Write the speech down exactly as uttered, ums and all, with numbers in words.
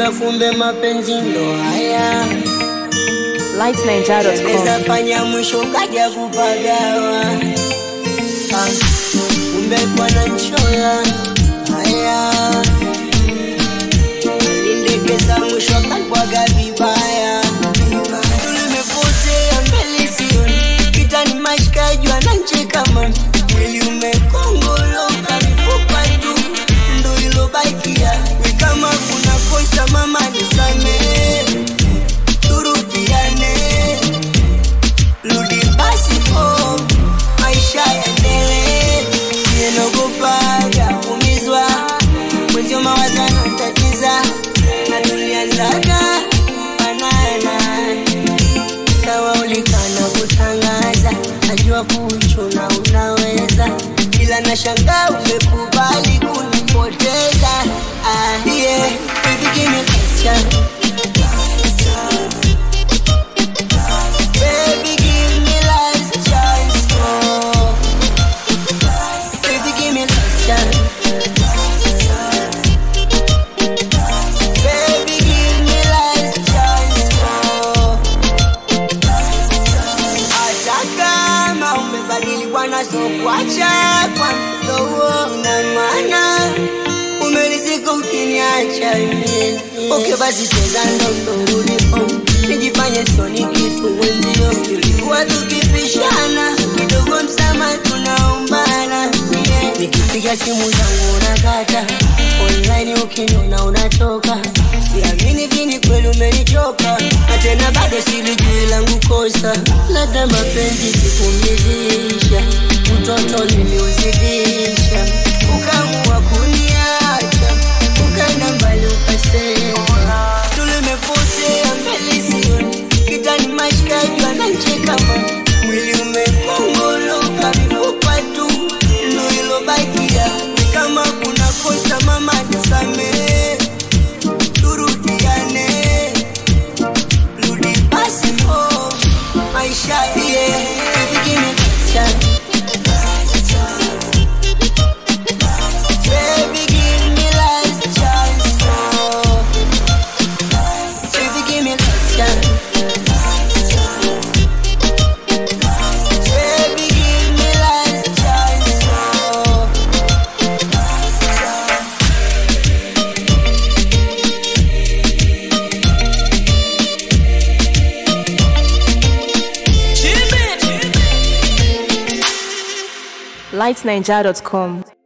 Ila fumbe mapenzi ndo haya. lights ninja dot com. Neza fanya mwisho kaja kupagawa. Kumbe kwa nanchola haya. Lindekeza mwisho kalbwaga vibaya. Tulimepotea mbele sioni. Kita ni mashikajwa na ncheka man. Mwili umekongoloka mifupa tu. Ndo ilo baikia. Kama kuna kosa mama nisame. Turudiane. Rudi basi po. Maisha yaendelee. Nienogopaga umizwa. Mwenzio mawazano mtatiza. Na tulianzaga panana. Sawa ulikana kutangaza. Najua kuchuna unaweza. Ila nashangaa umekubali kunipoteza. Ah yeah, baby give me last chance. Baby give me last chance. Oh. Baby give me last chance. Baby give me last chance. Oh. Ataka ma umebadili bwana so kuacha kwa mdogo na maana umelizika ukiniacha mimi. Okay basi cheza ndo ulipo. Nijifanye soni kitu wenzio. Tulikuwa tukipishana kidogo msama tunaombana. Yeah. Nikipiga simu zangu unakata. Online ukiniona unatoka. Siamini vini kweli umenichoka. Na tena bado silijui langu kosa. Labda mapenzi sikumizisha. Utoto niliuzidisha. Ukaamua kuniacha. Ukaenda mbali ukasema. Tulimepotea mbele sioni. Kita ni mashikajwa na ncheka man. Mwili umekongoloka mifupa tu. Ndo ilo bakia. Kama kuna kosa mama nisame. Turudiane. Rudi basi po. Maisha yeah. Baby give me last chance. Baby give me last chance. Oh. Baby give me last chance. Baby give me last chance. Oh. lights ninja dot com.